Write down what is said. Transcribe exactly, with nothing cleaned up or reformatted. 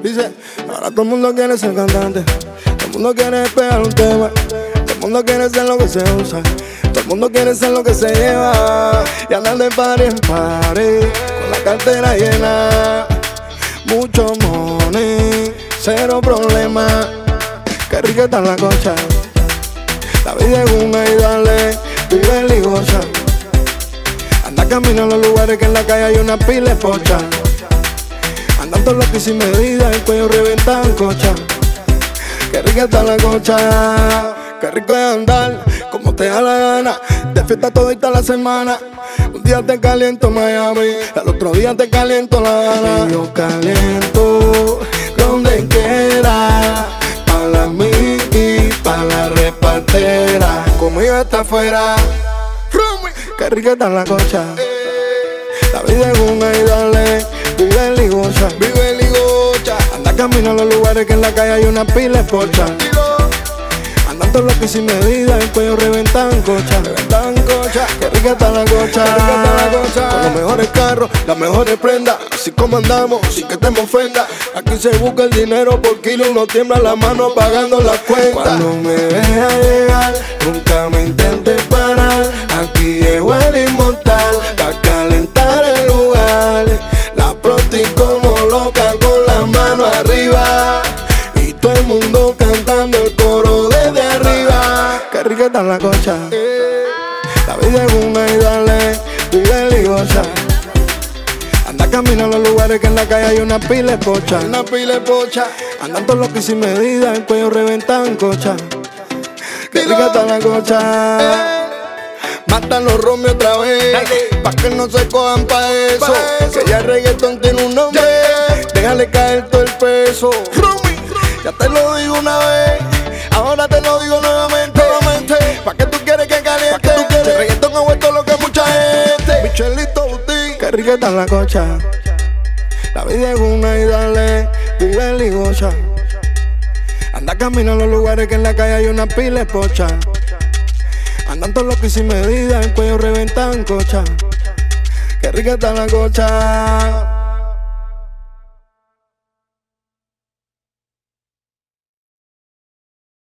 Dice, ahora todo el mundo quiere ser cantante, todo el mundo quiere pegar un tema, todo el mundo quiere ser lo que se usa, todo el mundo quiere ser lo que se lleva y andar de party en party con la cartera llena. Mucho money, cero problema, qué rica está la cocha. La vida es una y dale, vive y goza. Anda camino a los lugares que en la calle hay una pila de pocha. Andan todos locos y sin medida, el cuello reventan cocha. Qué rica está la cocha, qué rico es andar como te da la gana. De fiesta todita la semana. Un día te caliento Miami, al otro día te caliento La Habana. Y yo caliento donde quiera, pa' la miki, pa' la repartera. Conmigo está afuera, qué rica está la cocha. La vida es una y dale, vive y goza. Vive y goza. Anda camino a los lugares que en la calle hay una pila de pocha. Andan todos locos y sin medida, el cuello reventan cocha. Reventan cocha, qué rica está la cocha. Qué rica está la cocha. Con los mejores carros, las mejores prendas, así como andamos, sin que te me ofenda. Aquí se busca el dinero por kilo, uno tiembla la mano pagando la cuenta. Cuando me deja llegar, nunca me intentes parar. Aquí llegó el inmortal, pa' calentar el lugar. La proti como loca con las manos arriba, y todo el mundo cantando el coro desde arriba. Qué rica está la cocha. La vida es una y dale, vive y goza. Anda camino a los lugares que en la calle hay una pila de pocha. Una pila de pocha. Andan todos locos y sin medida, el cuello reventan cocha. Qué rica está la cocha. Matan los Romeo otra vez, pa' que no se cojan pa' eso, pa eso. Que ya el reggaetón tiene un nombre, yeah. Déjale caer todo el peso. Rumi, ya te lo digo una vez, ahora te lo digo nuevamente, nuevamente. Pa' que tú quieres que caliente, pa' que tú quieres. El reggaetón ha vuelto lo que mucha gente. Michelito Boutique, qué rica está la cocha. La vida es una y dale, vive y goza. Anda camino a los lugares que en la calle hay una pila de pocha. Andan todos locos y sin medida, el cuello reventan cocha. Qué rica está la cocha.